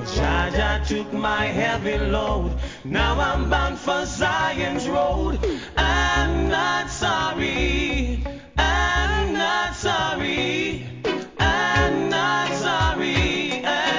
Jah took my heavy load. Now I'm bound for Zion's road. I'm not sorry.